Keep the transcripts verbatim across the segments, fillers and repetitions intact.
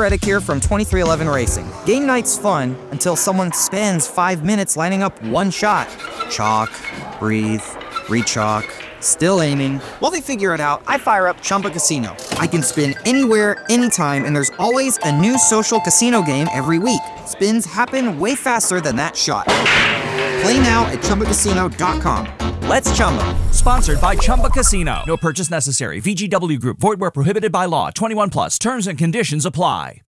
Reddick here from twenty-three eleven Racing. Game night's fun until someone spends five minutes lining up one shot. Chalk, breathe, re-chalk, still aiming. While they figure it out, I fire up Chumba Casino. I can spin anywhere, anytime, and there's always a new social casino game every week. Spins happen way faster than that shot. Play now at Chumba Casino dot com. Let's Chumba. Sponsored by Chumba Casino. No purchase necessary. V G W Group. Void where prohibited by law. twenty-one plus. Terms and conditions apply.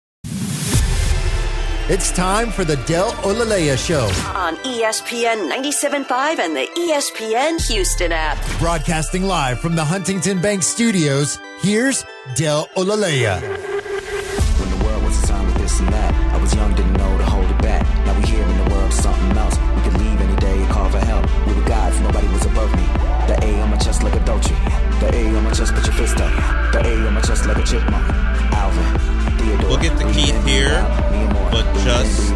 It's time for the Del Olaleya Show on E S P N ninety-seven point five and the E S P N Houston app. Broadcasting live from the Huntington Bank Studios, here's Del Olaleya. When the world was a time with this and that, I was young, didn't know to hold it back. Now we here in the world, something else. We could leave any day and call for help. We were gods, nobody was above me. The A on my chest like a Dolce. The A on my chest, put your fist up. The A on my chest like a chipmunk. Alvin, Theodore. We'll get to Keith here, but just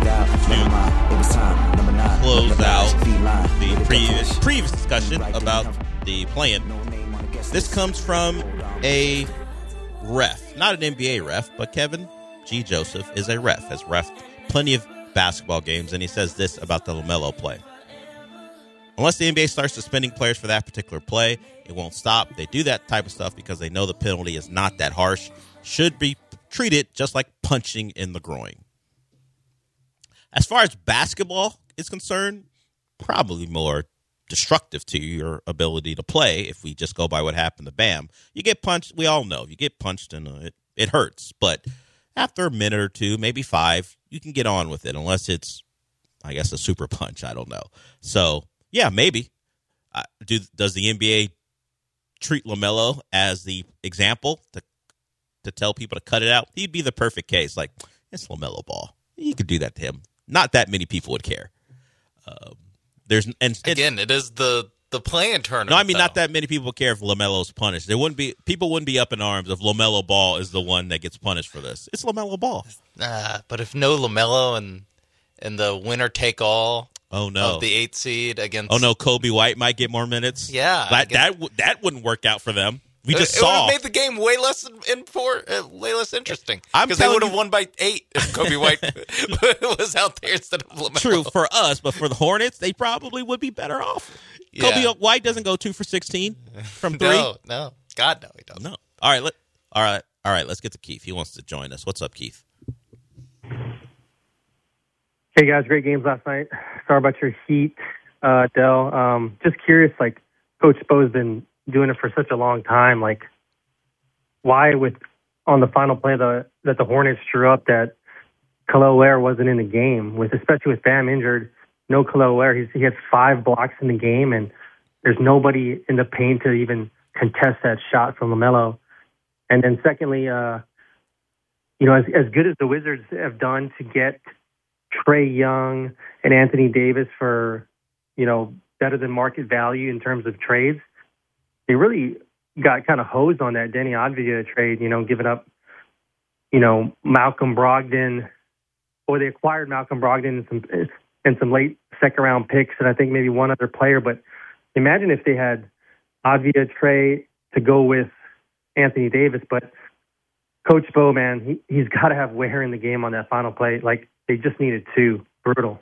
to close out the previous, previous discussion about the play-in. This comes from a ref, not an N B A ref, but Kevin G. Joseph is a ref, has reffed plenty of basketball games, and he says this about the LaMelo play. Unless the N B A starts suspending players for that particular play, it won't stop. They do that type of stuff because they know the penalty is not that harsh. Should be treated just like punching in the groin. As far as basketball is concerned, probably more destructive to your ability to play if we just go by what happened to Bam. You get punched, we all know. You get punched and uh, it, it hurts. But after a minute or two, maybe five, you can get on with it unless it's, I guess, a super punch. I don't know. So, yeah, maybe. Uh, do, does the N B A treat LaMelo as the example to to tell people to cut it out? He'd be the perfect case. Like, it's LaMelo Ball. You could do that to him. Not that many people would care. Um, there's and, and again, it is the the play-in tournament. No, I mean though. not that many people would care if LaMelo's punished. There wouldn't be people wouldn't be up in arms if LaMelo Ball is the one that gets punished for this. It's LaMelo Ball. Nah, but if no LaMelo and and the winner take all. Oh no! Of the eighth seed against. Oh no! Kobe White might get more minutes. Yeah, that that, that wouldn't work out for them. We just it, saw. It would have made the game way less in for uh, way less interesting. Because they would have won by eight if Kobe White was out there instead of LaMelo. True for us, but for the Hornets, they probably would be better off. Yeah. Kobe White doesn't go two for sixteen from three. No, no, God no, he doesn't. No. All right, let, all right, all right. Let's get to Keith. He wants to join us. What's up, Keith? Hey guys, great games last night. Sorry about your Heat, uh, Dell. Um, just curious, like Coach Spo's been doing it for such a long time. Like, why with on the final play the, that the Hornets drew up that Khalil Ware wasn't in the game, with especially with Bam injured, no Khalil Ware. He's, he had five blocks in the game, and there's nobody in the paint to even contest that shot from LaMelo. And then secondly, uh, you know, as as good as the Wizards have done to get Trae Young and Anthony Davis for, you know, better than market value in terms of trades, they really got kind of hosed on that Denny Avdija trade, you know, giving up, you know, Malcolm Brogdon, or they acquired Malcolm Brogdon and some, and some late second round picks, and I think maybe one other player. But imagine if they had Avdija, Trae to go with Anthony Davis. But Coach Spo, man, he, he's got to have Ware in the game on that final play. Like, they just needed two. Brutal.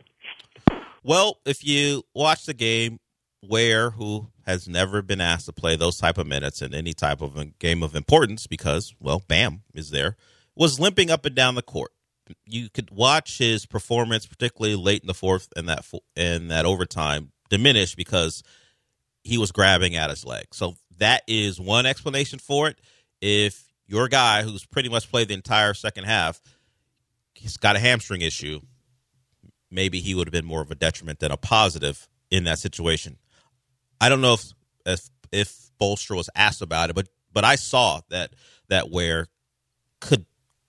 Well, if you watch the game, Ware, who has never been asked to play those type of minutes in any type of a game of importance because, well, Bam is there, was limping up and down the court. You could watch his performance, particularly late in the fourth and that and that overtime, diminish because he was grabbing at his leg. So that is one explanation for it. If your guy, who's pretty much played the entire second half, he's got a hamstring issue, maybe he would have been more of a detriment than a positive in that situation. I don't know if if, if Bolster was asked about it, but but I saw that that Ware could,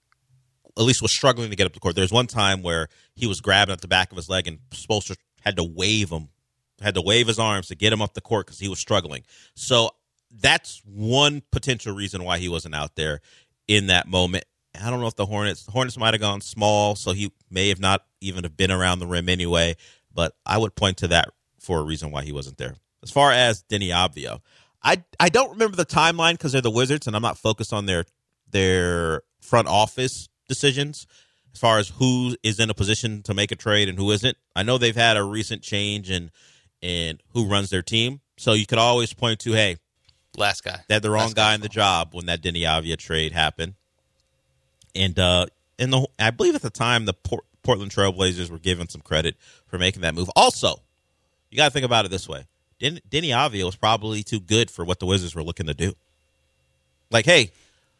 at least was struggling to get up the court. There's one time where he was grabbing at the back of his leg and Bolster had to wave him, had to wave his arms to get him up the court because he was struggling. So that's one potential reason why he wasn't out there in that moment. I don't know if the Hornets the Hornets might have gone small, so he may have not even have been around the rim anyway, but I would point to that for a reason why he wasn't there. As far as Denny Avdija, I I don't remember the timeline because they're the Wizards, and I'm not focused on their their front office decisions as far as who is in a position to make a trade and who isn't. I know they've had a recent change in in who runs their team, so you could always point to, hey, last guy, they had the wrong last guy in the job when that Denny Avia trade happened, and uh, in the I believe at the time the Port, Portland Trailblazers were given some credit for making that move. Also, you got to think about it this way: Den, Denny Avia was probably too good for what the Wizards were looking to do. Like, hey,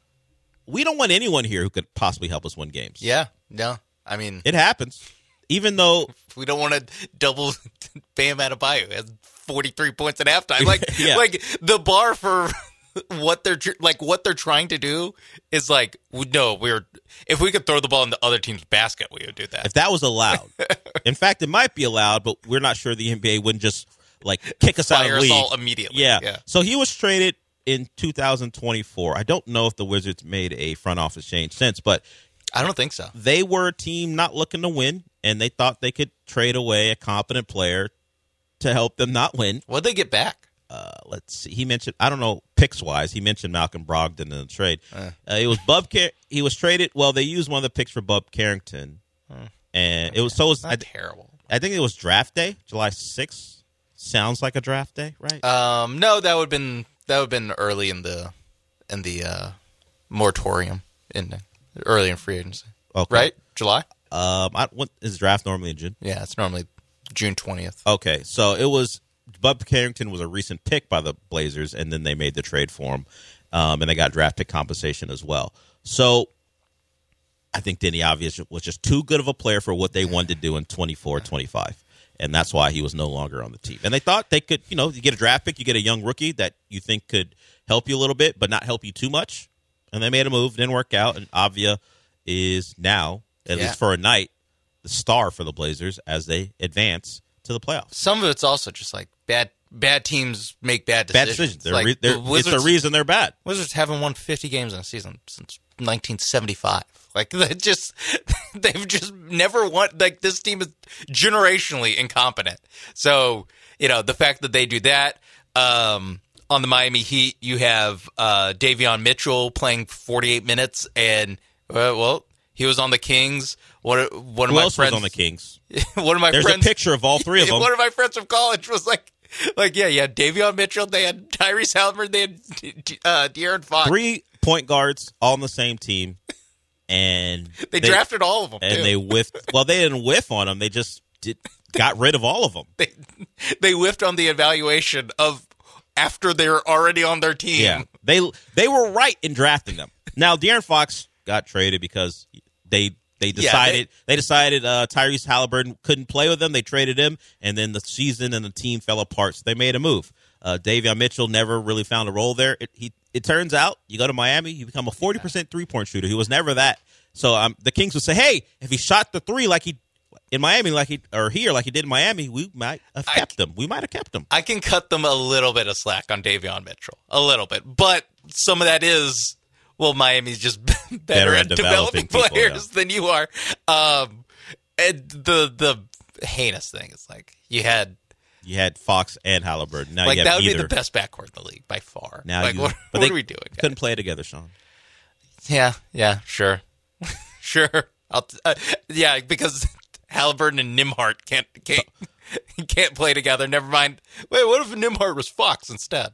we don't want anyone here who could possibly help us win games. Yeah, no, I mean, it happens. Even though we don't want to double Bam Adebayo has forty-three points at halftime. Like, yeah. like the bar for what they're like what they're trying to do is like, no, we're if we could throw the ball in the other team's basket, we would do that. If that was allowed, in fact, it might be allowed, but we're not sure the N B A wouldn't just like kick us Fire out of the us league all immediately. Yeah. yeah. So he was traded in two thousand twenty-four. I don't know if the Wizards made a front office change since, but I don't think so. They were a team not looking to win, and they thought they could trade away a competent player to help them not win. What'd they get back? Uh, let's see. He mentioned, I don't know, picks wise, he mentioned Malcolm Brogdon in the trade. Uh, uh, it was Bub. Car- he was traded. Well, they used one of the picks for Bub Carrington, uh, and it was so. It was, not I, terrible. I think it was draft day, July sixth. Sounds like a draft day, right? Um, no, that would have been that would have been early in the in the uh, moratorium in early in free agency. Okay. Right, July. Um, I, what is draft normally in June? Yeah, it's normally June twentieth. Okay, so it was Bub Carrington was a recent pick by the Blazers, and then they made the trade for him, um, and they got draft pick compensation as well. So I think Denny Avia was just too good of a player for what they wanted to do in twenty-four twenty-five. And that's why he was no longer on the team. And they thought they could, you know, you get a draft pick, you get a young rookie that you think could help you a little bit, but not help you too much. And they made a move, didn't work out. And Avia is now, at yeah. least for a night, the star for the Blazers as they advance to the playoffs. Some of it's also just like bad bad teams make bad decisions. Bad decisions. They're like re- they're, the Wizards, it's the reason they're bad. Wizards haven't won fifty games in a season since nineteen seventy-five. Like, they just, they've just never won. Like, this team is generationally incompetent. So, you know, the fact that they do that, um, on the Miami Heat, you have uh, Davion Mitchell playing forty-eight minutes, and, uh, well, he was on the Kings. One, one of Who my else friends was on the Kings? One of my There's friends. a picture of all three of them. One of my friends from college was like, like, yeah, yeah, Davion Mitchell, they had Tyrese Halliburton, they had uh, De'Aaron Fox. Three point guards all on the same team. And they, they drafted all of them, and too. they whiffed. Well, they didn't whiff on them. They just did, got rid of all of them. They they whiffed on the evaluation of after they were already on their team. Yeah, they they were right in drafting them. Now, De'Aaron Fox got traded because they they decided yeah, they, they decided uh, Tyrese Halliburton couldn't play with them. They traded him, and then the season and the team fell apart. So they made a move. Uh, Davion Mitchell never really found a role there. It, he it turns out you go to Miami, you become a forty percent three point shooter. He was never that. So um, the Kings would say, hey, if he shot the three like he in Miami, like he or here like he did in Miami, we might have kept I, him. We might have kept him. I can cut them a little bit of slack on Davion Mitchell, a little bit, but some of that is well, Miami's just better, better at, at developing, developing people, players yeah. than you are. Um, and the the heinous thing is like you had. You had Fox and Halliburton. Now like you have that would either. be the best backcourt in the league by far. Now like you, what, but what they are we doing? Couldn't guys? play together, Sean. Yeah, yeah, sure, sure. I'll t- uh, yeah, because Halliburton and Nembhard can't can't can't play together. Never mind. Wait, what if Nembhard was Fox instead?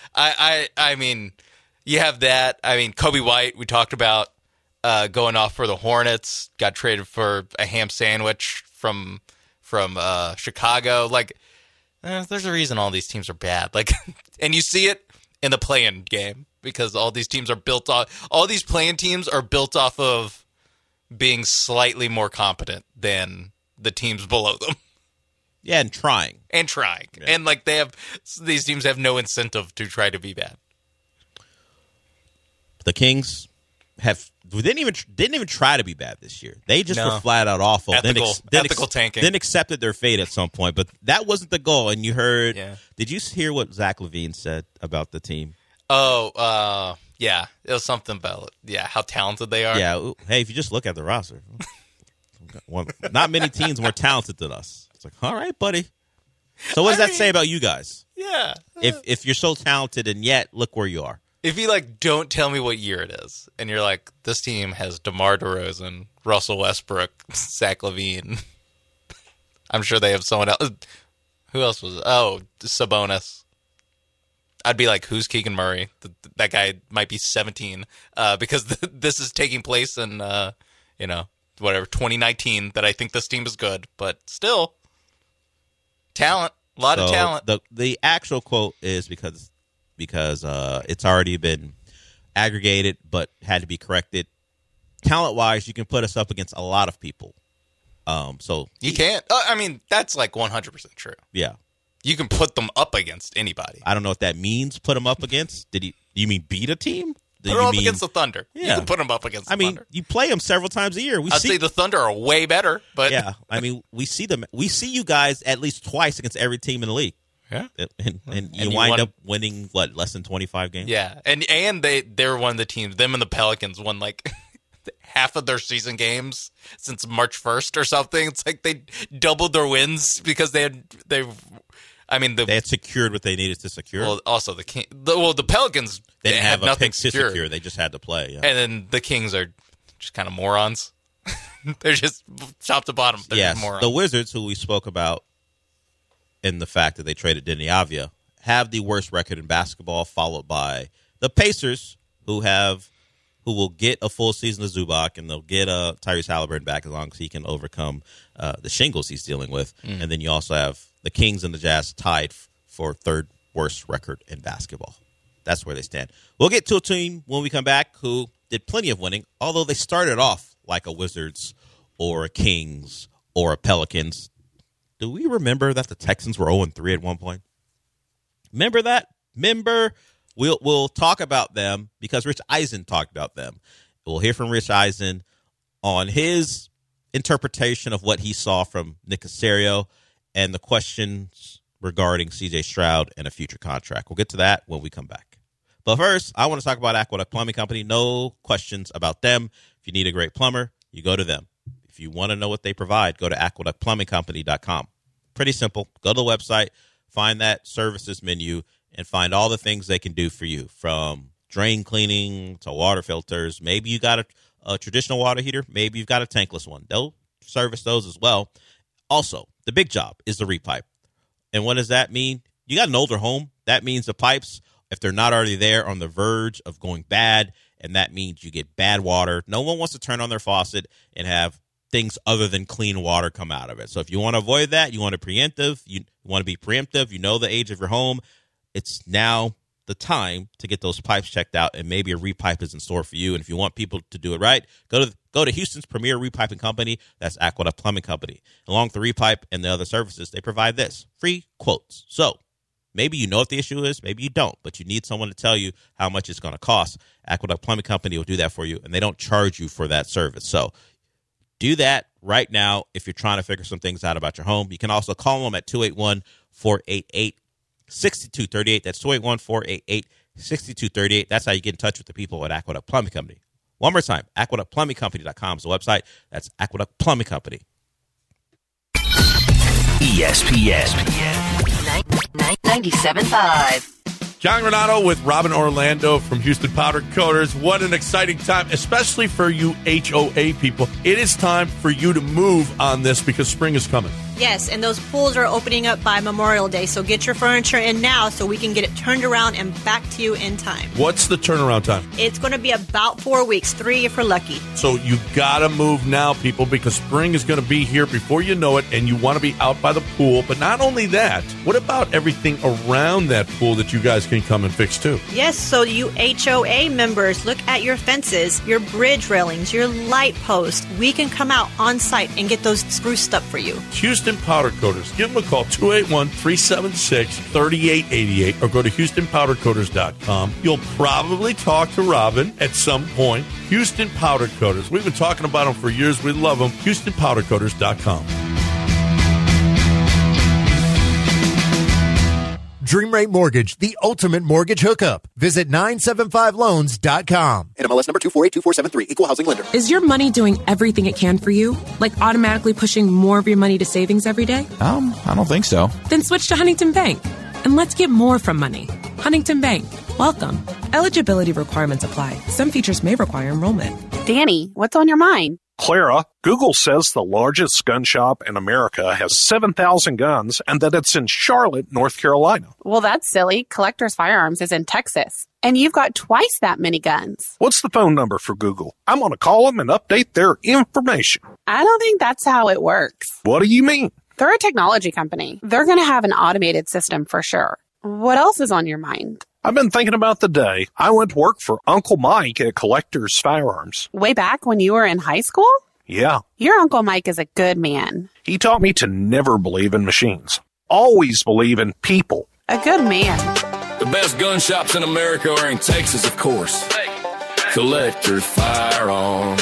I I I mean, you have that. I mean, Kobe White. We talked about uh, going off for the Hornets. Got traded for a ham sandwich from from uh, Chicago. Like. Eh, there's a reason all these teams are bad. Like, and you see it in the play-in game because all these teams are built off. All these play-in teams are built off of being slightly more competent than the teams below them. Yeah, and trying and trying, yeah. and like they have these teams have no incentive to try to be bad. The Kings have didn't even didn't even try to be bad this year. They just no. were flat out awful. Ethical, then ex, then ethical ex, tanking. Then accepted their fate at some point, but that wasn't the goal. And you heard? Yeah. Did you hear what Zach LaVine said about the team? Oh, uh, yeah, it was something about yeah how talented they are. Yeah. Hey, if you just look at the roster, one, not many teams more talented than us. It's like, all right, buddy. So what does I that mean, say about you guys? Yeah. If if you're so talented and yet look where you are. if you like don't tell me what year it is, and you're like, this team has DeMar DeRozan, Russell Westbrook, Zach LaVine. I'm sure they have someone else. Who else was it? Oh, Sabonis. I'd be like, who's Keegan Murray? Th- that guy might be seventeen uh, because th- this is taking place in, uh, you know, whatever, twenty nineteen, that I think this team is good. But still, talent, a lot so of talent. The, the actual quote is because because uh, it's already been aggregated but had to be corrected. Talent-wise, you can put us up against a lot of people. Um, so You can't. Uh, I mean, that's like one hundred percent true. Yeah. You can put them up against anybody. I don't know what that means, put them up against. Did he? You mean beat a team? Did Put them you up mean, against the Thunder. Yeah. You can put them up against the I mean, Thunder. you play them several times a year. We I'd see say the Thunder are way better, but yeah, I mean, we see them. We see you guys at least twice against every team in the league. Yeah, and, and, and you you wind won- up winning what, less than twenty-five games? yeah, and and they they're one of the teams. Them and the Pelicans won like half of their season games since March first or something. It's like they doubled their wins because they had they. I mean, the, They had secured what they needed to secure. well, also the King. The, well, the Pelicans they didn't had have a nothing pick to secured. secure. They just had to play. Yeah. And then the Kings are just kind of morons. They're just top to bottom. They're yes, just morons. the Wizards, who we spoke about in the fact that they traded Denny Avdia, have the worst record in basketball, followed by the Pacers, who have who will get a full season of Zubac, and they'll get uh, Tyrese Halliburton back as long as he can overcome uh, the shingles he's dealing with. Mm. And then you also have the Kings and the Jazz tied f- for third worst record in basketball. That's where they stand. We'll get to a team when we come back who did plenty of winning, although they started off like a Wizards or a Kings or a Pelicans. Do we remember that the Texans were oh and three at one point? Remember that? Remember? We'll we'll talk about them because Rich Eisen talked about them. We'll hear from Rich Eisen on his interpretation of what he saw from Nick Caserio and the questions regarding C J Stroud and a future contract. We'll get to that when we come back. But first, I want to talk about Aqueduct Plumbing Company. No questions about them. If you need a great plumber, you go to them. If you want to know what they provide, go to aqueduct plumbing company dot com. Pretty simple. Go to the website, find that services menu, and find all the things they can do for you, from drain cleaning to water filters. Maybe you got a, a traditional water heater. Maybe you've got a tankless one. They'll service those as well. Also, the big job is the repipe. And what does that mean? You got an older home. That means the pipes, if they're not already there, on the verge of going bad, and that means you get bad water. No one wants to turn on their faucet and have things other than clean water come out of it. So if you want to avoid that, you want to preemptive, you want to be preemptive, you know the age of your home, it's now the time to get those pipes checked out, and maybe a repipe is in store for you. And if you want people to do it right, go to go to Houston's premier repiping company. That's Aqueduct Plumbing Company. Along with the repipe and the other services, they provide this, free quotes. So maybe you know what the issue is, maybe you don't, but you need someone to tell you how much it's going to cost. Aqueduct Plumbing Company will do that for you, and they don't charge you for that service. So do that right now if you're trying to figure some things out about your home. You can also call them at two eight one, four eight eight, six two three eight. That's two eight one, four eight eight, six two three eight. That's how you get in touch with the people at Aqueduct Plumbing Company. One more time, aqueduct plumbing company dot com is the website. That's Aqueduct Plumbing Company. E S P N ninety-seven point five. John Granato with Robin Orlando from Houston Powder Coaters. What an exciting time, especially for you H O A people. It is time for you to move on this because spring is coming. Yes, and those pools are opening up by Memorial Day, so get your furniture in now so we can get it turned around and back to you in time. What's the turnaround time? It's going to be about four weeks, three if we're lucky. So you got to move now, people, because spring is going to be here before you know it, and you want to be out by the pool. But not only that, what about everything around that pool that you guys can come and fix too? Yes, so you H O A members, look at your fences, your bridge railings, your light posts. We can come out on site and get those spruced up for you. Houston Powder Coaters. Give them a call, two eight one, three seven six, three eight eight eight, or go to houston powder coaters dot com. You'll probably talk to Robin at some point. Houston Powder Coaters. We've been talking about them for years. We love them. houston powder coaters dot com. Dream Rate Mortgage, the ultimate mortgage hookup. Visit nine seven five loans dot com. N M L S number two four eight two four seven three, Equal Housing Lender. Is your money doing everything it can for you? Like automatically pushing more of your money to savings every day? Um, I don't think so. Then switch to Huntington Bank and let's get more from money. Huntington Bank. Welcome. Eligibility requirements apply. Some features may require enrollment. Danny, what's on your mind? Clara, Google says the largest gun shop in America has seven thousand guns and that it's in Charlotte, North Carolina. Well, that's silly. Collectors Firearms is in Texas, and you've got twice that many guns. What's the phone number for Google? I'm going to call them and update their information. I don't think that's how it works. What do you mean? They're a technology company. They're going to have an automated system for sure. What else is on your mind? I've been thinking about the day I went to work for Uncle Mike at Collectors Firearms. Way back when you were in high school? Yeah. Your Uncle Mike is a good man. He taught me to never believe in machines. Always believe in people. A good man. The best gun shops in America are in Texas, of course. Collectors Firearms.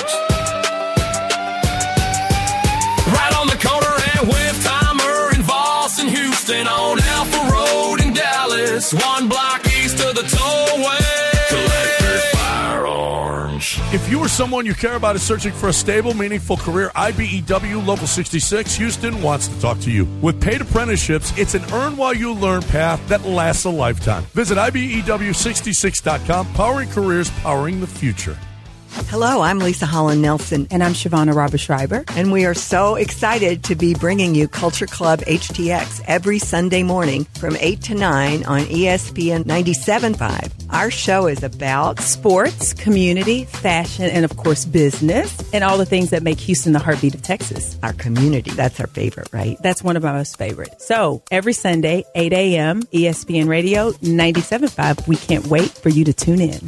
Right on the corner at Webb-Timer in Voss and Houston on Alpha Road in Dallas. One block east of the tollway. Collectors Firearms. If you or someone you care about is searching for a stable, meaningful career, I B E W Local sixty-six Houston wants to talk to you. With paid apprenticeships, it's an earn-while-you-learn path that lasts a lifetime. Visit I B E W sixty-six dot com, powering careers, powering the future. Hello, I'm Lisa Holland Nelson. And I'm Shavonna Robber Schreiber. And we are so excited to be bringing you Culture Club H T X every Sunday morning from eight to nine on E S P N ninety-seven point five. Our show is about sports, community, fashion, and of course business, and all the things that make Houston the heartbeat of Texas. Our community. That's our favorite, right? That's one of our most favorite. So every Sunday, eight a.m., E S P N Radio ninety-seven point five. We can't wait for you to tune in.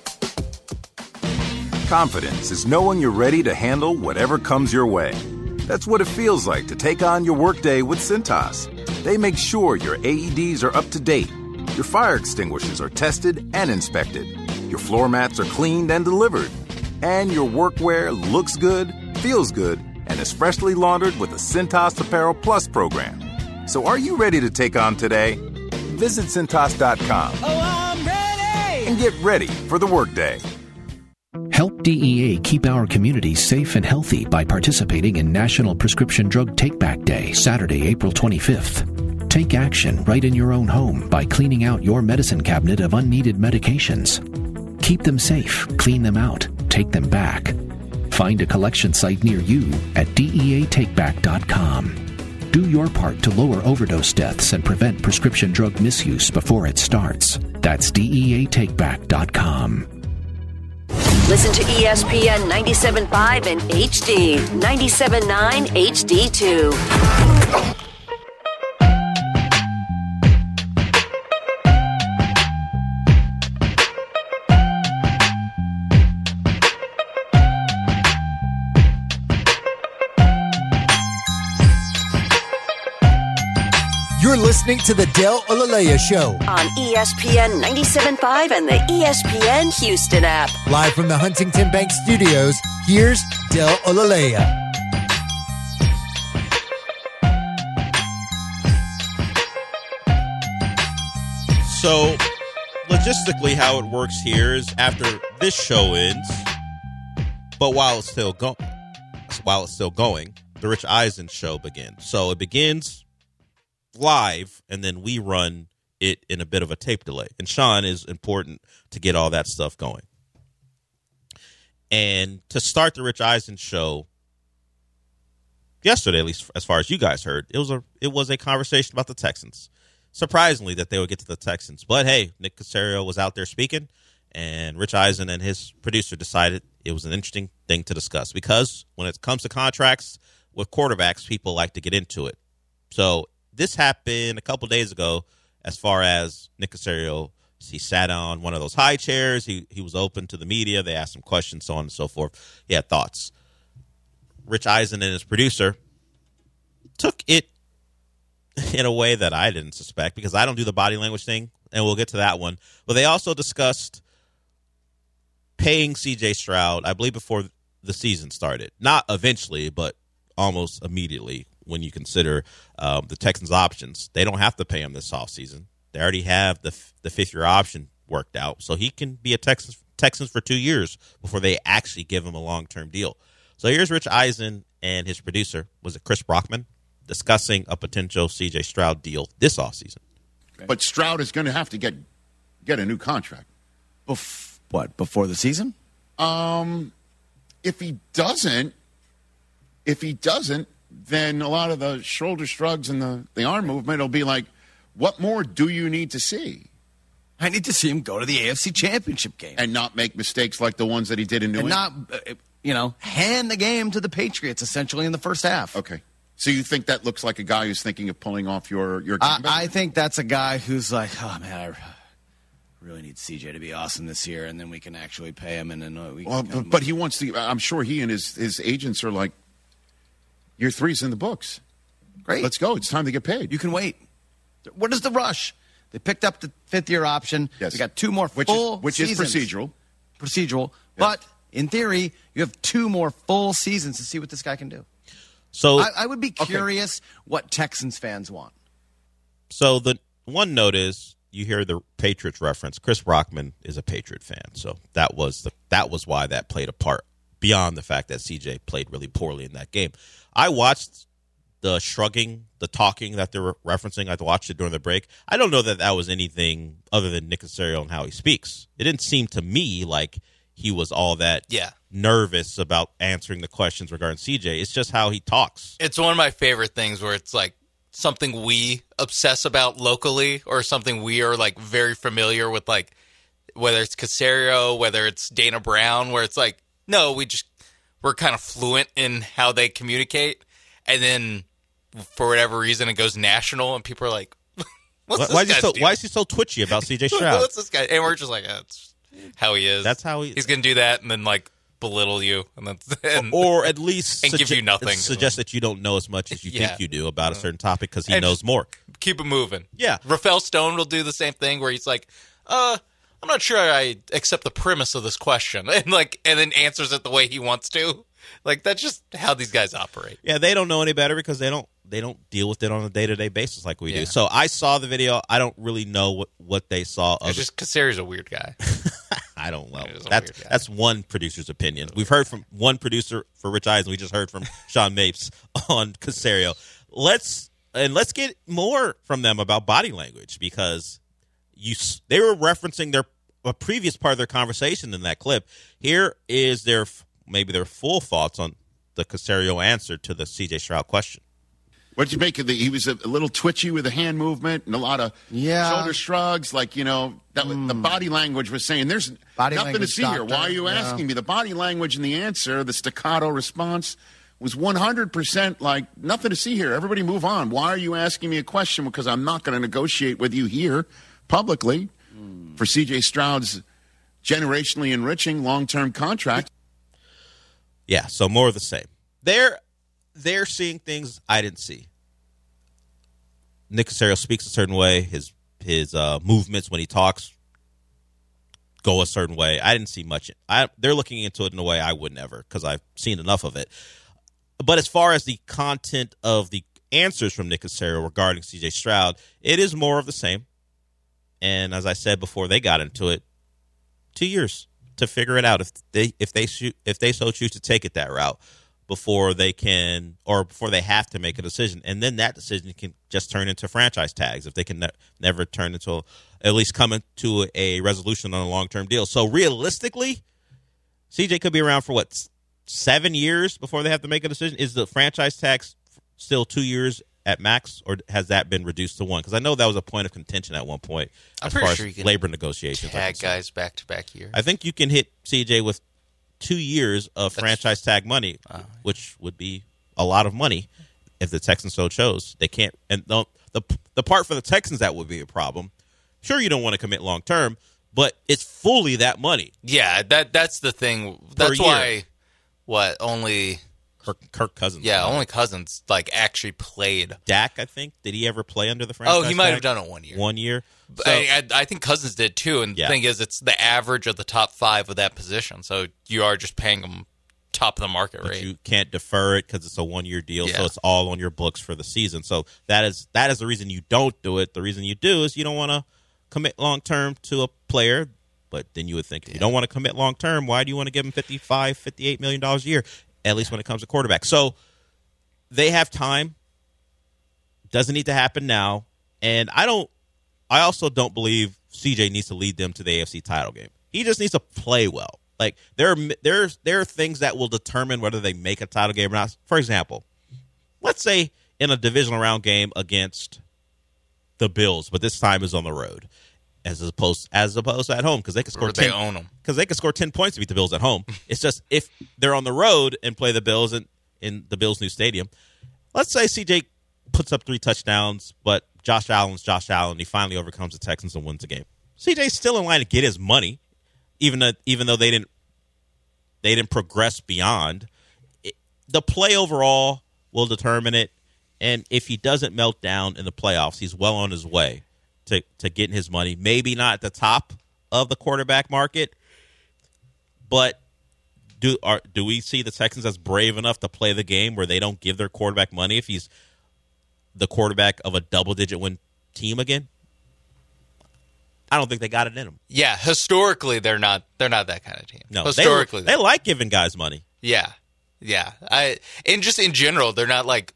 Confidence is knowing you're ready to handle whatever comes your way. That's what it feels like to take on your workday with Cintas. They make sure your A E Ds are up to date, your fire extinguishers are tested and inspected, your floor mats are cleaned and delivered, and your workwear looks good, feels good, and is freshly laundered with the Cintas Apparel Plus program. So are you ready to take on today? Visit Cintas dot com. Oh, I'm ready! And get ready for the workday. Help D E A keep our communities safe and healthy by participating in National Prescription Drug Take-Back Day, Saturday, April twenty-fifth. Take action right in your own home by cleaning out your medicine cabinet of unneeded medications. Keep them safe, clean them out, take them back. Find a collection site near you at D E A take back dot com. Do your part to lower overdose deaths and prevent prescription drug misuse before it starts. That's D E A take back dot com. Listen to E S P N ninety-seven point five and H D, ninety-seven point nine H D two. You're listening to the Del Olalea Show on E S P N ninety-seven point five and the E S P N Houston app. Live from the Huntington Bank Studios, here's Del Olalea. So, logistically, how it works here is after this show ends, but while it's still go- while it's still going, the Rich Eisen show begins. So it begins live, and then we run it in a bit of a tape delay. And Sean is important to get all that stuff going. And to start the Rich Eisen show yesterday, at least as far as you guys heard, it was a it was a conversation about the Texans. Surprisingly that they would get to the Texans. But hey, Nick Caserio was out there speaking, and Rich Eisen and his producer decided it was an interesting thing to discuss because when it comes to contracts with quarterbacks, people like to get into it. So this happened a couple days ago as far as Nick Caserio. He sat on one of those high chairs. He he was open to the media. They asked him questions, so on and so forth. He had thoughts. Rich Eisen and his producer took it in a way that I didn't suspect because I don't do the body language thing, and we'll get to that one. But they also discussed paying C J Stroud, I believe, before the season started. Not eventually, but almost immediately. When you consider um, the Texans' options, they don't have to pay him this offseason. They already have the the fifth-year option worked out, so he can be a Texans Texans for two years before they actually give him a long-term deal. So here's Rich Eisen and his producer, was it Chris Brockman, discussing a potential C J Stroud deal this offseason. But Stroud is going to have to get get a new contract. Bef- what, before the season? Um, if he doesn't, if he doesn't, then a lot of the shoulder shrugs and the, the arm movement will be like, what more do you need to see? I need to see him go to the A F C Championship game. And not make mistakes like the ones that he did in New and England. not, uh, you know, hand the game to the Patriots essentially in the first half. Okay. So you think that looks like a guy who's thinking of pulling off your, your I, I think that's a guy who's like, oh, man, I really need C J to be awesome this year, and then we can actually pay him. And then uh, we well, can but, but he wants to, I'm sure he and his, his agents are like, year three's in the books. Great. Let's go. It's time to get paid. You can wait. What is the rush? They picked up the fifth-year option. Yes. We got two more which full is, Which seasons. is procedural. Procedural. Yeah. But in theory, you have two more full seasons to see what this guy can do. So I, I would be curious okay. what Texans fans want. So the one note is you hear the Patriots reference. Chris Brockman is a Patriot fan, so that was the that was why that played a part beyond the fact that C J played really poorly in that game. I watched the shrugging, the talking that they were referencing. I watched it during the break. I don't know that that was anything other than Nick Caserio and how he speaks. It didn't seem to me like he was all that yeah. nervous about answering the questions regarding C J. It's just how he talks. It's one of my favorite things where it's like something we obsess about locally or something we are like very familiar with, like whether it's Caserio, whether it's Dana Brown, where it's like, no, we just, we're kind of fluent in how they communicate. And then for whatever reason, it goes national and people are like, what's why, this is he so, doing? why is he so twitchy about C J Stroud? What's this guy? And we're just like, oh, that's how he is. That's how he He's going to do that and then like belittle you. And then, and, or at least and suge- give you nothing. Suggest that you don't know as much as you Yeah. think you do about a certain topic because he And knows more. Keep it moving. Yeah. Rafael Stone will do the same thing where he's like, uh, I'm not sure I accept the premise of this question. And like, and then answers it the way he wants to. Like, that's just how these guys operate. Yeah, they don't know any better because they don't they don't deal with it on a day-to-day basis like we Yeah. do. So I saw the video. I don't really know what, what they saw. It's just Caserio's a weird guy. I don't know. He's a That's weird guy. that's one producer's opinion. We've heard from one producer for Rich Eisen. We just heard from Sean Mapes on Caserio. Let's and let's get more from them about body language because you s- they were referencing their a previous part of their conversation in that clip. Here is their maybe their full thoughts on the Caserio answer to the C J Stroud question. What did you make of the? He was a, a little twitchy with the hand movement and a lot of Yeah. shoulder shrugs. Like, you know, that was, the body language was saying, "There's Body nothing to language see here. doctor, Why are you yeah. asking me?" The body language and the answer, the staccato response, was one hundred percent like nothing to see here. Everybody, move on. Why are you asking me a question? Because I'm not going to negotiate with you here publicly for C J Stroud's generationally enriching long-term contract. Yeah, so more of the same. They're they're seeing things I didn't see. Nick Caserio speaks a certain way. His his uh, movements when he talks go a certain way. I didn't see much. I, they're looking into it in a way I would never because I've seen enough of it. But as far as the content of the answers from Nick Caserio regarding C J Stroud, it is more of the same. And as I said before they got into it, two years to figure it out if they if they shoot, if they so choose to take it that route before they can or before they have to make a decision, and then that decision can just turn into franchise tags if they can ne- never turn into a, at least come into a resolution on a long term deal. So realistically, C J could be around for what seven years before they have to make a decision. Is the franchise tax still two years at max, or has that been reduced to one? Because I know that was a point of contention at one point I'm as pretty far sure as you can labor negotiations. are Tag concerned. guys back to back years. I think you can hit C J with two years of That's- franchise tag money, which would be a lot of money if the Texans so chose. They can't, and the the, the part for the Texans that would be a problem. Sure, you don't want to commit long term, but it's fully that money. Yeah, that that's the thing. That's year. why what only Kirk, Kirk Cousins. yeah only Cousins like actually played. Dak, I think, did he ever play under the franchise? Oh, he might tag? have done it one year. One year. But So- I, I, I think Cousins did too. And Yeah. the thing is, it's the average of the top five of that position. So you are just paying them top of the market but rate. you can't defer it because it's a one-year deal, so Yeah. it's all on your books for the season. So that is that is the reason you don't do it. The reason you do is you don't want to commit long-term to a player, but then you would think if you don't want to commit long-term, why do you want to give him fifty-five, fifty-eight million dollars a year, at least when it comes to quarterback? So they have time. Doesn't need to happen now. And I don't. I also don't believe C J needs to lead them to the A F C title game. He just needs to play well. Like there are there there are things that will determine whether they make a title game or not. For example, let's say in a divisional round game against the Bills, but this time is on the road, as opposed as opposed to at home, because they can score Or they ten. own them. Because they can score ten points to beat the Bills at home. It's just if they're on the road and play the Bills in, in the Bills' new stadium. Let's say C J puts up three touchdowns, but Josh Allen's Josh Allen. He finally overcomes the Texans and wins the game. C J's still in line to get his money, even though, even though they didn't they didn't progress beyond. It, the play overall will determine it. And if he doesn't melt down in the playoffs, he's well on his way to, to getting his money. Maybe not at the top of the quarterback market, but do are, do we see the Texans as brave enough to play the game where they don't give their quarterback money if he's the quarterback of a double-digit win team again? I don't think they got it in them. Yeah, historically they're not they're not that kind of team. No, historically they, they like giving guys money. Yeah, yeah. I and just in general, they're not like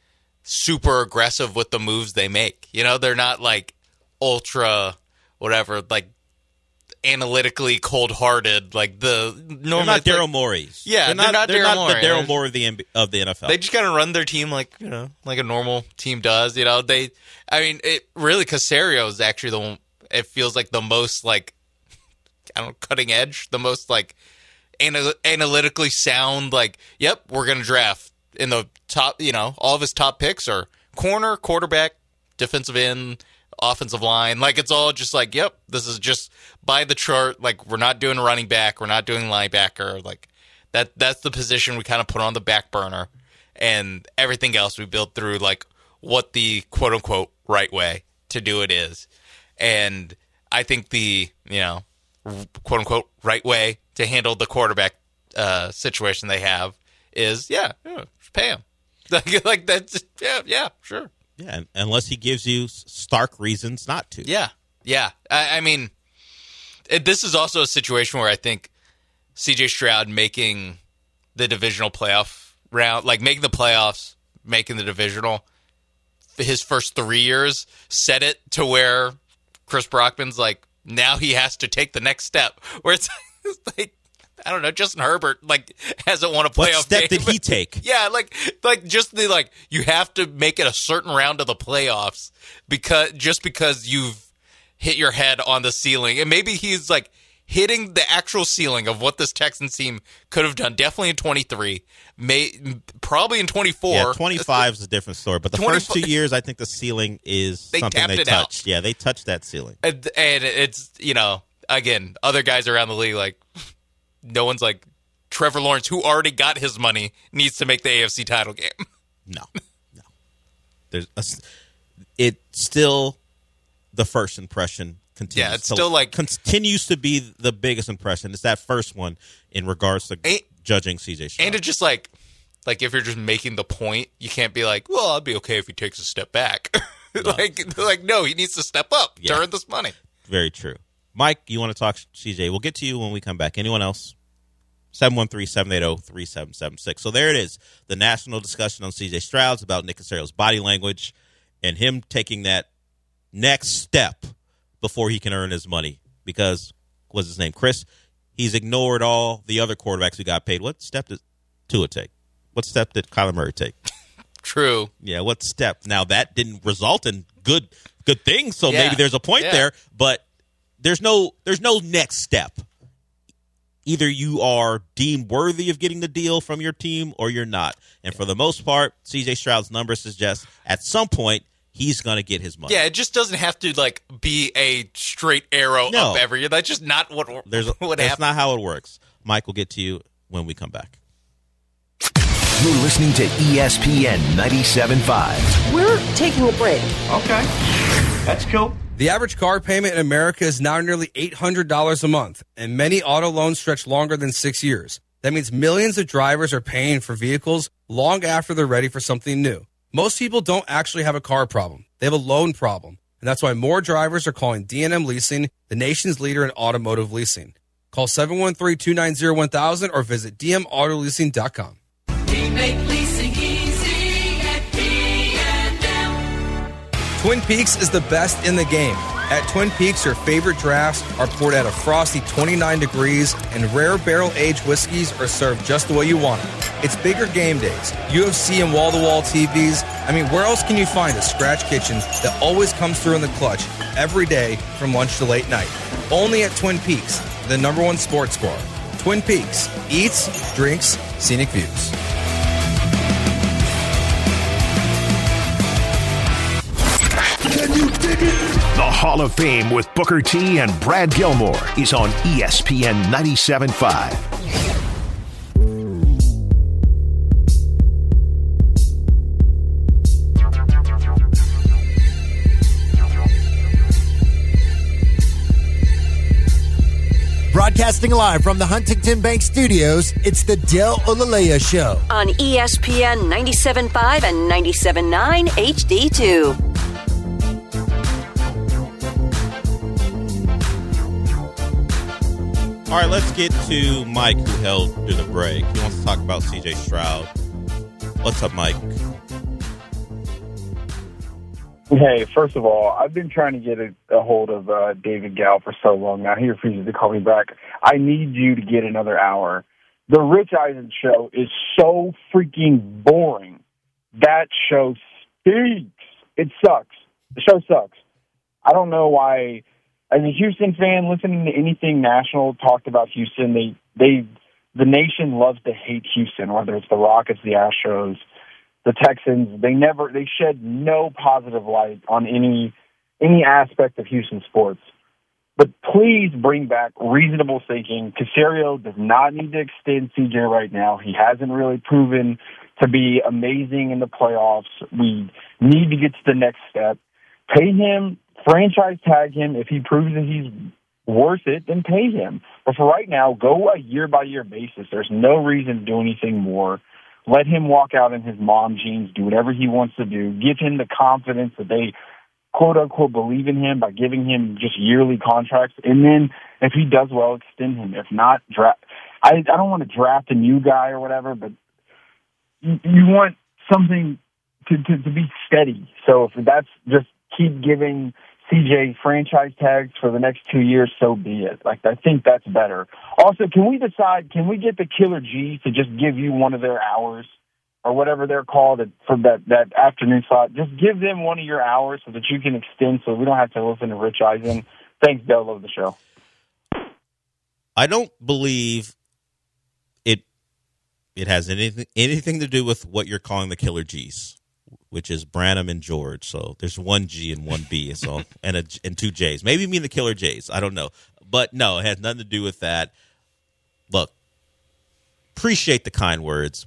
super aggressive with the moves they make. You know, they're not like ultra whatever, like analytically cold-hearted. Like the normally they're not Daryl like, Morey's. Yeah, they're, they're not, not they're Daryl not Morey. the Daryl Morey of the N B A, of the N F L. They just kind of run their team like you know, like a normal team does. You know, they. I mean, it really Caserio is actually the one. It feels like the most like I don't know, cutting edge, the most like anal- analytically sound. Like, yep, we're gonna draft in the top. You know, all of his top picks are corner, quarterback, defensive end, offensive line. Like it's all just like, yep, this is just by the chart. Like we're not doing running back, we're not doing linebacker. Like that. That's the position we kind of put on the back burner, and everything else we built through like what the quote unquote right way to do it is. And I think the, you know, quote unquote right way to handle the quarterback uh, situation they have is, yeah, yeah just pay him. Like, like that's, yeah, yeah, sure. Yeah, unless he gives you stark reasons not to. Yeah, yeah. I, I mean, it, this is also a situation where I think C J Stroud making the divisional playoff round, like making the playoffs, making the divisional, his first three years set it to where Chris Brockman's like, now he has to take the next step. Where it's, it's like, I don't know, Justin Herbert like hasn't won a playoff What step game. did he take? Yeah, like like just the like you have to make it a certain round of the playoffs because just because you've hit your head on the ceiling. And maybe he's like hitting the actual ceiling of what this Texans team could have done. Definitely in twenty-three, may probably in twenty-four. Yeah, twenty-five is a different story. But the first two years, I think the ceiling is They something tapped they it out. touched. Yeah, they touched that ceiling. And, and it's, you know, again, other guys around the league, like, no one's like, Trevor Lawrence, who already got his money, needs to make the A F C title game. No, no. There's a, it's still the first impression continues. Yeah, it's to- still like- continues to be the biggest impression. It's that first one in regards to Ain't- judging C J Stroud. And it's just like, like if you're just making the point, you can't be like, well, I'd be okay if he takes a step back. like, like no, he needs to step up Yeah. to earn this money. Very true. Mike, you want to talk C J? We'll get to you when we come back. Anyone else? seven one three, seven eight zero, three seven seven six. So there it is. The national discussion on C J Stroud's about Nick Caserio's body language and him taking that next step before he can earn his money. Because, what's his name? Chris? He's ignored all the other quarterbacks who got paid. What step did Tua take? What step did Kyler Murray take? True. Yeah, what step? Now, that didn't result in good good things, so Yeah. maybe there's a point Yeah. there, but there's no there's no next step. Either you are deemed worthy of getting the deal from your team or you're not. And for the most part, C J Stroud's numbers suggest at some point he's going to get his money. Yeah, it just doesn't have to like be a straight arrow No. up every year. That's just not what There's what That's happens. not how it works. Mike will get to you when we come back. You're listening to E S P N ninety-seven point five. We're taking a break. Okay. That's cool. The average car payment in America is now nearly eight hundred dollars a month, and many auto loans stretch longer than six years. That means millions of drivers are paying for vehicles long after they're ready for something new. Most people don't actually have a car problem. They have a loan problem, and that's why more drivers are calling D and M Leasing, the nation's leader in automotive leasing. Call seven one three, two nine zero, one thousand or visit d m auto leasing dot com. We make leasing easy at D and M. Twin Peaks is the best in the game. At Twin Peaks, your favorite drafts are poured at a frosty twenty-nine degrees, and rare barrel-aged whiskeys are served just the way you want them. It's bigger game days, U F C and wall-to-wall T Vs. I mean, where else can you find a scratch kitchen that always comes through in the clutch every day from lunch to late night? Only at Twin Peaks, the number one sports bar. Twin Peaks. Eats, drinks, scenic views. Can you dig it? The Hall of Fame with Booker T and Brad Gilmore is on E S P N ninety-seven point five. Broadcasting live from the Huntington Bank Studios, it's the Del Olaleya Show. On E S P N ninety-seven point five and ninety-seven point nine H D two. All right, let's get to Mike, who held through the break. He wants to talk about C J Stroud. What's up, Mike? Hey, first of all, I've been trying to get a, a hold of uh, David Gall for so long now. He refuses to call me back. I need you to get another hour. The Rich Eisen show is so freaking boring. That show stinks. It sucks. The show sucks. I don't know why. As a Houston fan, listening to anything national talked about Houston, they they the nation loves to hate Houston, whether it's the Rockets, the Astros, the Texans. They never they shed no positive light on any any aspect of Houston sports. But please bring back reasonable thinking. Caserio does not need to extend C J right now. He hasn't really proven to be amazing in the playoffs. We need to get to the next step. Pay him. Franchise tag him. If he proves that he's worth it, then pay him. But for right now, go a year-by-year basis. There's no reason to do anything more. Let him walk out in his mom jeans, do whatever he wants to do. Give him the confidence that they, quote-unquote, believe in him by giving him just yearly contracts. And then if he does well, extend him. If not, draft. I, I don't want to draft a new guy or whatever, but you, you want something to, to, to be steady. So if that's just keep giving C J franchise tags for the next two years, so be it. Like, I think that's better. Also, can we decide, can we get the Killer G's to just give you one of their hours or whatever they're called for that, that afternoon slot? Just give them one of your hours so that you can extend so we don't have to listen to Rich Eisen. Thanks, Dale. Love the show. I don't believe it it has anything anything to do with what you're calling the Killer G's, which is Branham and George. So there's one G and one B, so and a, and two J's. Maybe you mean the Killer J's. I don't know. But no, it has nothing to do with that. Look, appreciate the kind words,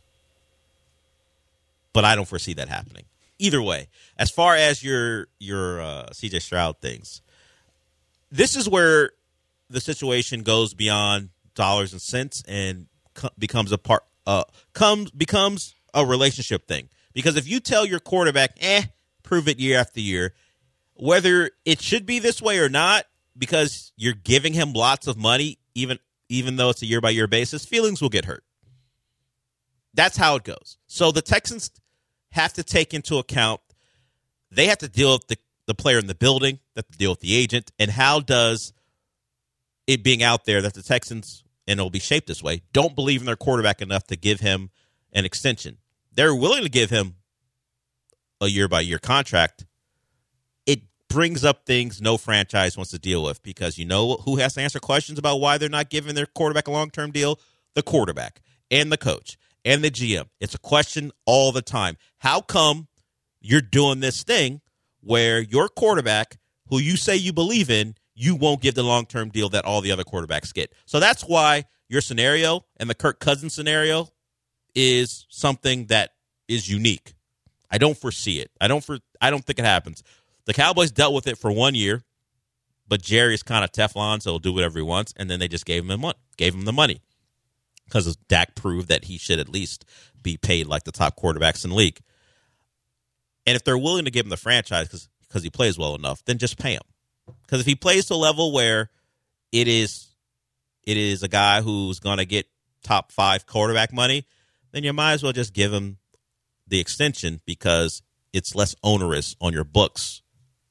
but I don't foresee that happening. Either way, as far as your your uh, C J Stroud things, this is where the situation goes beyond dollars and cents and co- becomes a part uh comes becomes a relationship thing. Because if you tell your quarterback, eh, prove it year after year, whether it should be this way or not, because you're giving him lots of money, even even though it's a year-by-year basis, feelings will get hurt. That's how it goes. So the Texans have to take into account, they have to deal with the, the player in the building, they have to deal with the agent, and how does it being out there that the Texans, and it'll be shaped this way, don't believe in their quarterback enough to give him an extension. They're willing to give him a year-by-year contract. It brings up things no franchise wants to deal with because you know who has to answer questions about why they're not giving their quarterback a long-term deal? The quarterback and the coach and the G M. It's a question all the time. How come you're doing this thing where your quarterback, who you say you believe in, you won't give the long-term deal that all the other quarterbacks get? So that's why your scenario and the Kirk Cousins scenario is something that is unique. I don't foresee it. I don't for I don't think it happens. The Cowboys dealt with it for one year, but Jerry's kind of Teflon, so he'll do whatever he wants, and then they just gave him the money, gave him the money because Dak proved that he should at least be paid like the top quarterbacks in the league. And if they're willing to give him the franchise because because he plays well enough, then just pay him. Because if he plays to a level where it is it is a guy who's going to get top five quarterback money, then you might as well just give him the extension because it's less onerous on your books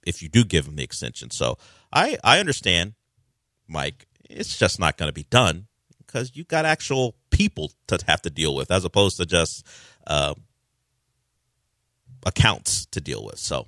if you do give him the extension. So I, I understand, Mike. It's just not going to be done because you got actual people to have to deal with as opposed to just uh, accounts to deal with. So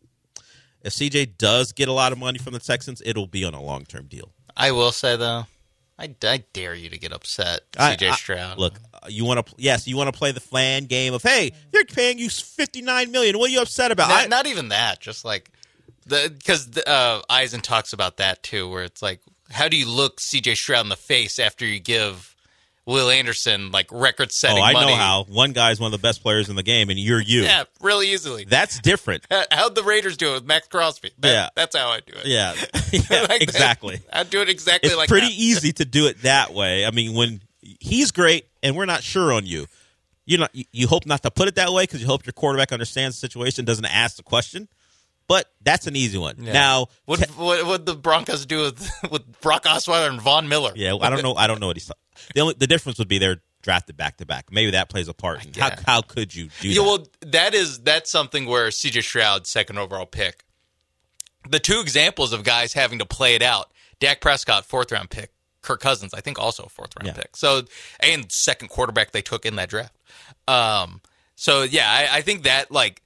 if C J does get a lot of money from the Texans, it'll be on a long-term deal. I will say, though, I, I dare you to get upset, I, C J I, Stroud. Look, you want to yes, you want to play the flan game of, hey, they're paying you fifty-nine million dollars. What are you upset about? Not, I, not even that. Just like the because uh, Eisen talks about that too, where it's like, how do you look C J Stroud in the face after you give Will Anderson like record-setting oh, I money? know how. One guy's one of the best players in the game, and you're you. Yeah, really easily. That's different. How'd the Raiders do it with Max Crosby? That, yeah, that's how I do it. Yeah, yeah like exactly. I do it exactly it's like pretty that. easy to do it that way. I mean, when he's great and we're not sure on you, you not you, you hope not to put it that way because you hope your quarterback understands the situation, doesn't ask the question. But that's an easy one. Yeah. Now, what what what the Broncos do with with Brock Osweiler and Von Miller? Yeah, I don't know. I don't know what he's. The only the difference would be they're drafted back to back. Maybe that plays a part. In how how could you do yeah, that? well, that is that's something where C J Stroud, second overall pick. The two examples of guys having to play it out: Dak Prescott, fourth round pick; Kirk Cousins, I think, also a fourth round Yeah. pick. So, and second quarterback they took in that draft. Um, so yeah, I, I think that like.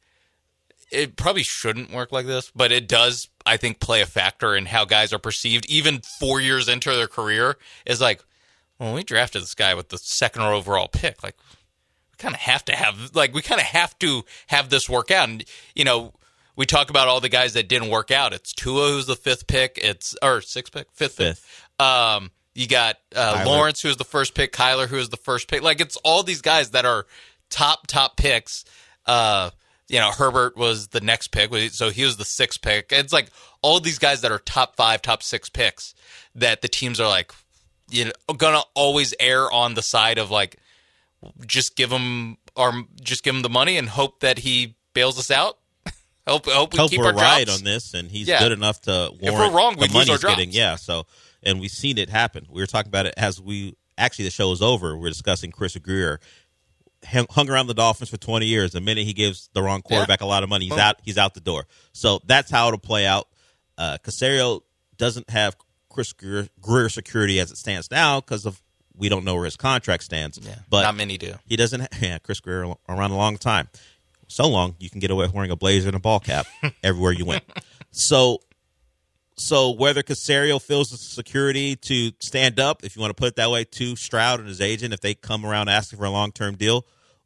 It probably shouldn't work like this, but it does, I think, play a factor in how guys are perceived, even four years into their career, is like, well, we drafted this guy with the second overall pick. Like, we kind of have to have, like, we kind of have to have this work out. And, you know, we talk about all the guys that didn't work out. It's Tua, who's the fifth pick. It's, or sixth pick? Fifth, Fifth. pick. Um, you got uh, Kyler. Lawrence, who's the first pick. Kyler, who is the first pick. Like, it's all these guys that are top, top picks. Uh, You know, Herbert was the next pick, so he was the sixth pick. It's like all these guys that are top five, top six picks that the teams are like, you know, gonna always err on the side of like, just give him or just give him the money and hope that he bails us out. hope hope we Hope keep we're our right drops. on this, and he's Yeah. good enough to warrant If we're wrong, we the lose money our he's drops. getting. Yeah, so and we've seen it happen. We were talking about it as we actually the show is over. We're discussing Chris Greer. Hung around the Dolphins for twenty years. The minute he gives the wrong quarterback yeah. a lot of money, he's well, out. He's out the door. So that's how it'll play out. Uh, Caserio doesn't have Chris Greer, Greer security as it stands now because of we don't know where his contract stands. Yeah, but not many do. He doesn't. Ha- yeah, Chris Greer around a long time. So long you can get away with wearing a blazer and a ball cap everywhere you went. So, so whether Caserio feels the security to stand up, if you want to put it that way, to Stroud and his agent if they come around asking for a long-term deal,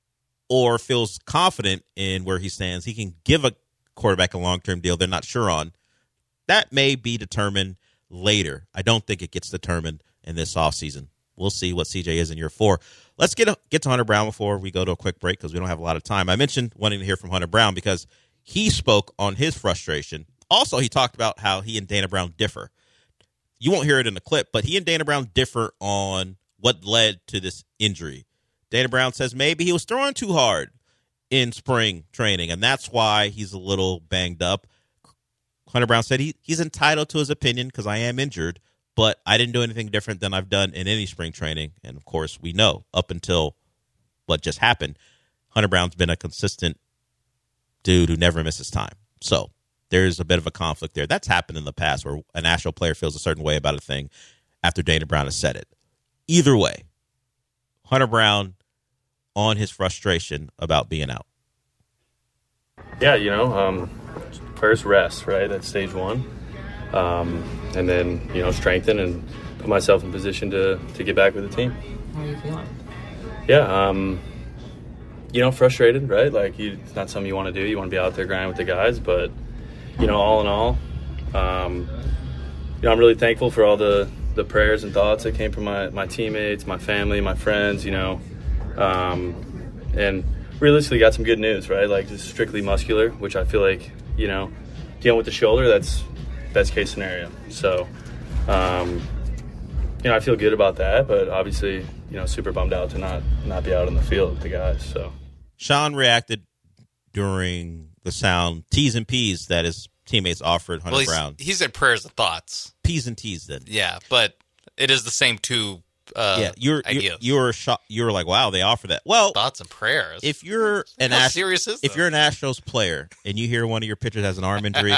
or feels confident in where he stands, he can give a quarterback a long-term deal they're not sure on, that may be determined later. I don't think it gets determined in this offseason. We'll see what C J is in year four. Let's get a, get to Hunter Brown before we go to a quick break because we don't have a lot of time. I mentioned wanting to hear from Hunter Brown because he spoke on his frustration. Also, he talked about how he and Dana Brown differ. You won't hear it in the clip, but he and Dana Brown differ on what led to this injury. Dana Brown says maybe he was throwing too hard in spring training, and that's why he's a little banged up. Hunter Brown said he, he's entitled to his opinion because I am injured, but I didn't do anything different than I've done in any spring training. And, of course, we know up until what just happened, Hunter Brown's been a consistent dude who never misses time. So there's a bit of a conflict there. That's happened in the past where a national player feels a certain way about a thing after Dana Brown has said it. Either way, Hunter Brown on his frustration about being out. Yeah, you know, um, first rest, right? That's stage one. Um, and then, you know, strengthen and put myself in position to, to get back with the team. How are you feeling? Yeah, um, you know, frustrated, right? Like, you, it's not something you want to do. You want to be out there grinding with the guys. But, you know, all in all, um, you know, I'm really thankful for all the, the prayers and thoughts that came from my, my teammates, my family, my friends, you know. Um, and realistically got some good news, right? Like, just strictly muscular, which I feel like, you know, dealing with the shoulder, that's best case scenario. So, um, you know, I feel good about that, but obviously, you know, super bummed out to not, not be out on the field with the guys. So, Sean reacted during the sound T's and P's that his teammates offered Hunter well, he's, Brown. He said prayers and thoughts. P's and T's then. Yeah, but it is the same two uh, yeah, you're, ideas. You're, you're, shocked, you're like, wow, they offer that. Well, thoughts and prayers. If you're an How Ast- serious is if this? you're an Astros player and you hear one of your pitchers has an arm injury,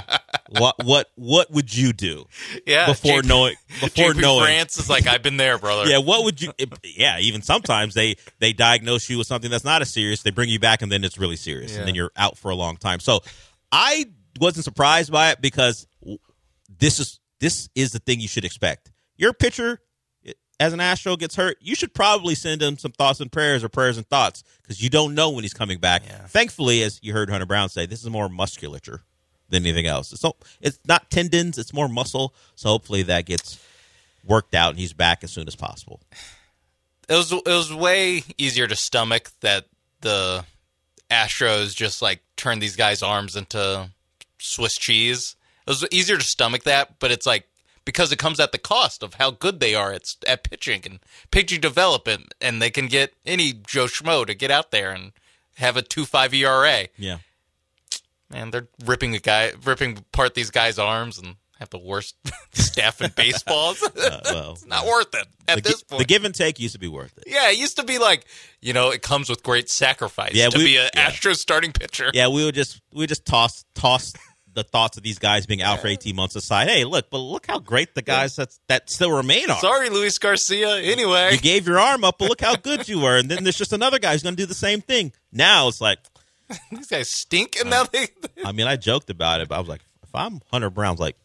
what what what would you do? Yeah, before J P knowing before J P knowing France is like, I've been there, brother. Yeah, what would you? It, yeah, even sometimes they they diagnose you with something that's not as serious. They bring you back, and then it's really serious, Yeah. and then you're out for a long time. So I wasn't surprised by it because this is this is the thing you should expect. Your pitcher, as an Astro, gets hurt, you should probably send him some thoughts and prayers or prayers and thoughts because you don't know when he's coming back. Yeah. Thankfully, as you heard Hunter Brown say, this is more musculature than anything else. So it's not tendons, it's more muscle. So hopefully that gets worked out and he's back as soon as possible. It was it was way easier to stomach that the Astros just like turned these guys' arms into Swiss cheese. It was easier to stomach that, but it's like because it comes at the cost of how good they are at, at pitching and pitching development, and they can get any Joe Schmo to get out there and have a two point five E R A. Yeah, man, they're ripping a guy, ripping apart these guys' arms, and have the worst staff in baseball. Uh, well, it's not worth it at the, this point. The give and take used to be worth it. Yeah, it used to be like, you know, it comes with great sacrifice Yeah, to we- be an yeah. Astros starting pitcher. Yeah, we would just we would just toss toss the thoughts of these guys being out for eighteen months aside. Hey, look, but look how great the guys that that still remain are. Sorry, Luis Garcia. Anyway, You gave your arm up, but look how good you were. And then there's just another guy who's going to do the same thing. Now it's like, these guys stink, and now they. I mean, I joked about it, but I was like, if I'm Hunter Brown's like,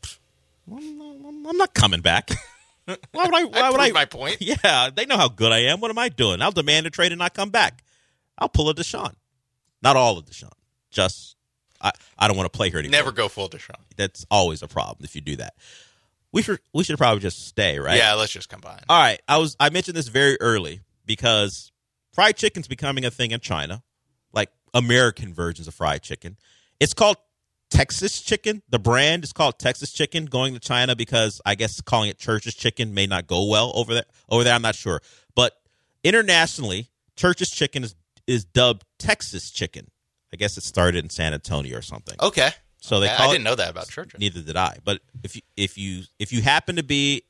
I'm, I'm not coming back. Why would I? Why I would I? proved my point. Yeah, they know how good I am. What am I doing? I'll demand a trade and not come back. I'll pull a Deshaun. Not all of Deshaun. Just I, I don't want to play here anymore. Never go full Deshaun. That's always a problem if you do that. We should we should probably just stay, right? Yeah, let's just combine. All right. I was I mentioned this very early because fried chicken's becoming a thing in China, like American versions of fried chicken. It's called Texas chicken. The brand is called Texas chicken. Going to China because I guess calling it Church's chicken may not go well over there. Over there, I'm not sure. But internationally, Church's chicken is is dubbed Texas chicken. I guess it started in San Antonio or something. Okay. So they Okay, call I didn't it, know that about Church's. Neither did I. But if you if you if you happen to be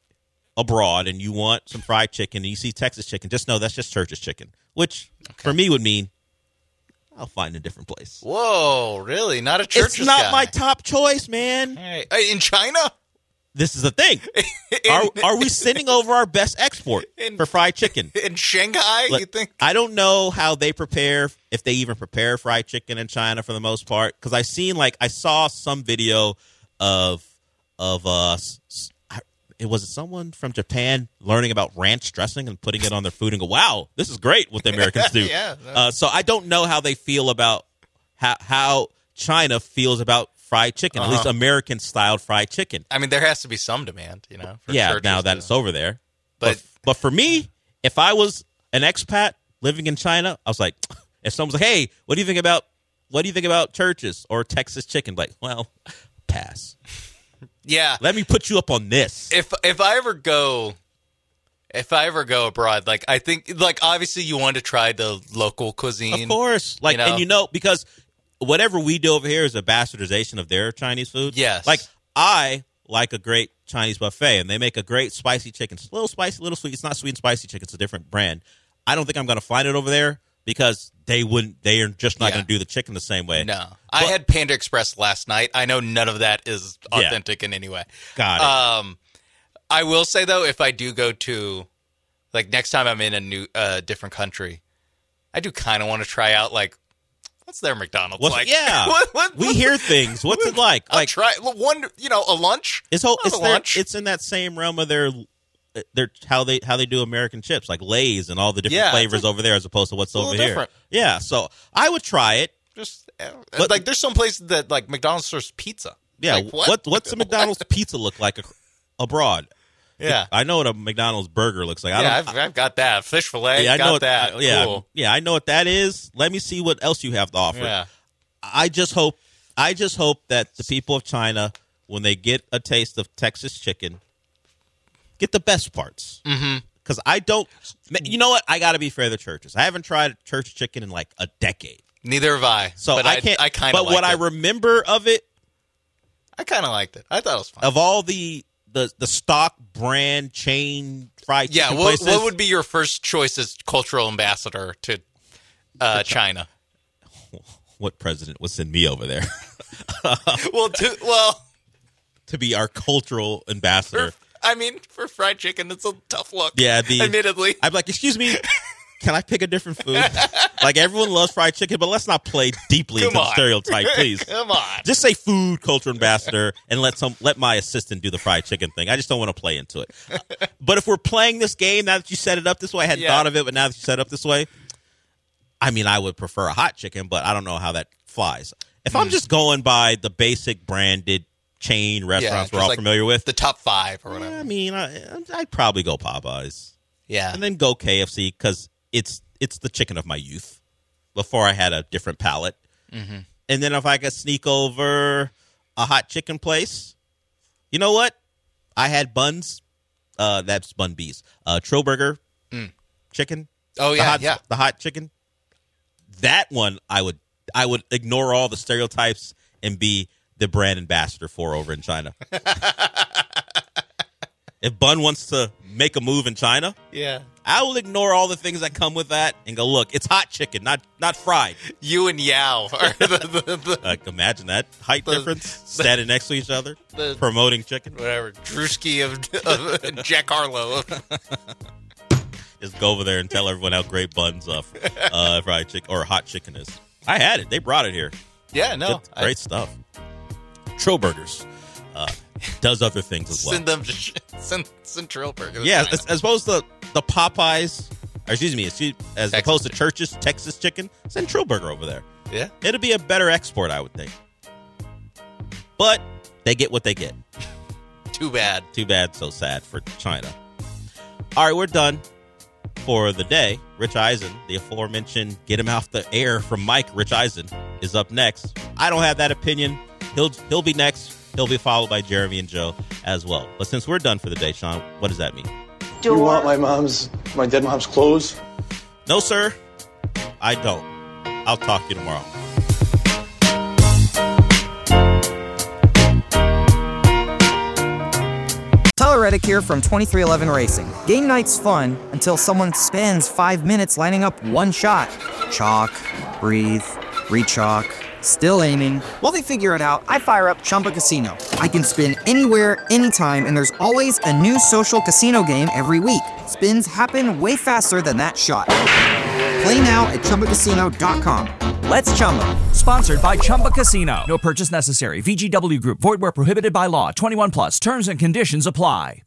abroad and you want some fried chicken and you see Texas chicken, just know that's just Church's chicken, which for me would mean I'll find a different place. Whoa, really? Not a Church's It's not guy. my top choice, man. Hey, in China? This is the thing. are are we sending over our best export In- for fried chicken? In Shanghai, Look, you think? I don't know how they prepare, if they even prepare fried chicken in China for the most part. Because I seen like I saw some video of of uh, s- s- I- it was someone from Japan learning about ranch dressing and putting it on their food and go, wow, this is great what the Americans do. Yeah. Uh, so I don't know how they feel about how how China feels about fried chicken, at Uh-huh. least American styled fried chicken. I mean, there has to be some demand, you know. For Yeah, Church's now that to- it's over there. But- But but for me, if I was an expat living in China, I was like, if someone's like, hey, what do you think about what do you think about Church's or Texas chicken? Like, well, pass. Yeah. Let me put you up on this. If if I ever go, if I ever go abroad, like I think, like obviously you want to try the local cuisine, Of course. Like, you know? and you know, because whatever we do over here is a bastardization of their Chinese food. Yes. Like, I like a great Chinese buffet, and they make a great spicy chicken. It's a little spicy, a little sweet. It's not sweet and spicy chicken. It's a different brand. I don't think I'm going to find it over there because they wouldn't. They are just not Yeah. going to do the chicken the same way. No, I had Panda Express last night. I know none of that is Yeah. authentic in any way. Got it. Um, I will say though, if I do go to, like next time I'm in a new, uh, different country, I do kind of want to try out like, what's their McDonald's What's- like? yeah. What- what- We hear things. What's it like? I'll Like try one, you know, a lunch. it's whole. I'll It's have a their, lunch. It's in that same realm of their. Their how they how they do American chips, like Lay's and all the different Yeah, flavors it's a- over there, as opposed to what's a little over here. different. Yeah, so I would try it. Just uh, But- like there's some places that like McDonald's serves pizza. Yeah, Like, what? what? what's a McDonald's pizza look like ac- abroad? Yeah. I know what a McDonald's burger looks like. I Yeah, don't, I've, I've got that fish fillet. yeah, I got know what, that. I- yeah, Cool. yeah, I know what that is. Let me see what else you have to offer. Yeah. I just hope, I just hope that the people of China, when they get a taste of Texas chicken, get the best parts. Mm-hmm. Because I don't, you know what? I got to be fair to Church's. I haven't tried Church chicken in like a decade. Neither have I. So but I can't. I kind But of. what I remember of it, I kind of liked it. I thought it was fun. of all the the the stock brand chain fried Yeah. chicken What, places, what would be your first choice as cultural ambassador to uh, China? what president would send me over there? well, to, well, to be our cultural ambassador. For, I mean, for fried chicken, it's a tough look. Yeah, the, admittedly. I'm like, excuse me, can I pick a different food? Like, everyone loves fried chicken, but let's not play deeply Come into on. the stereotype, please. Come on. Just say food culture ambassador and let some let my assistant do the fried chicken thing. I just don't want to play into it. But if we're playing this game, now that you set it up this way, I hadn't Yeah. thought of it, but now that you set it up this way, I mean, I would prefer a hot chicken, but I don't know how that flies. If Mm. I'm just going by the basic branded chain restaurants Yeah, we're all just like familiar with, the top five or whatever. I mean, I, I'd probably go Popeyes. Yeah. And then go K F C because it's it's the chicken of my youth before I had a different palate. Mm-hmm. And then if I could sneak over a hot chicken place, you know what? I had buns. Uh, that's Bun B's. Uh, Trillburger Mm. chicken. Oh, The yeah, hot, yeah. The hot chicken. That one I would I would ignore all the stereotypes and be the brand ambassador for over in China. If Bun wants to make a move in China, Yeah. I will ignore all the things that come with that and go, look, it's hot chicken, not not fried. You and Yao are the, the, the, Like, imagine that height The- difference, standing next to each other, the- promoting chicken. whatever, Drewski of, of Jack Harlow. Just go over there and tell everyone how great Bun's uh, uh, fried chicken or hot chicken is. I had it. They brought it here. Yeah, no. Good, great stuff. Trillburgers uh, does other things as well. Send them to sh- send, send Trillburger. Yeah, as, as opposed to the Popeyes, or excuse me, excuse, as Texas opposed to Church's Texas chicken, send Trillburger over there. Yeah. It'll be a better export, I would think. But they get what they get. Too bad. Too bad, so sad for China. All right, we're done for the day. Rich Eisen, the aforementioned get him off the air from Mike, Rich Eisen, is up next. I don't have that opinion. He'll he'll be next. He'll be followed by Jeremy and Joe as well. But since we're done for the day, Sean, what does that mean? Do you want my mom's, my dead mom's clothes? No, sir. I don't. I'll talk to you tomorrow. Tyler Reddick here from twenty-three eleven Racing. Game night's fun until someone spends five minutes lining up one shot. Chalk, breathe, re-chalk, still aiming. While they figure it out, I fire up Chumba Casino. I can spin anywhere, anytime, and there's always a new social casino game every week. Spins happen way faster than that shot. Play now at Chumba Casino dot com. Let's Chumba. Sponsored by Chumba Casino. No purchase necessary. V G W Group. Void where prohibited by law. twenty-one plus. Terms and conditions apply.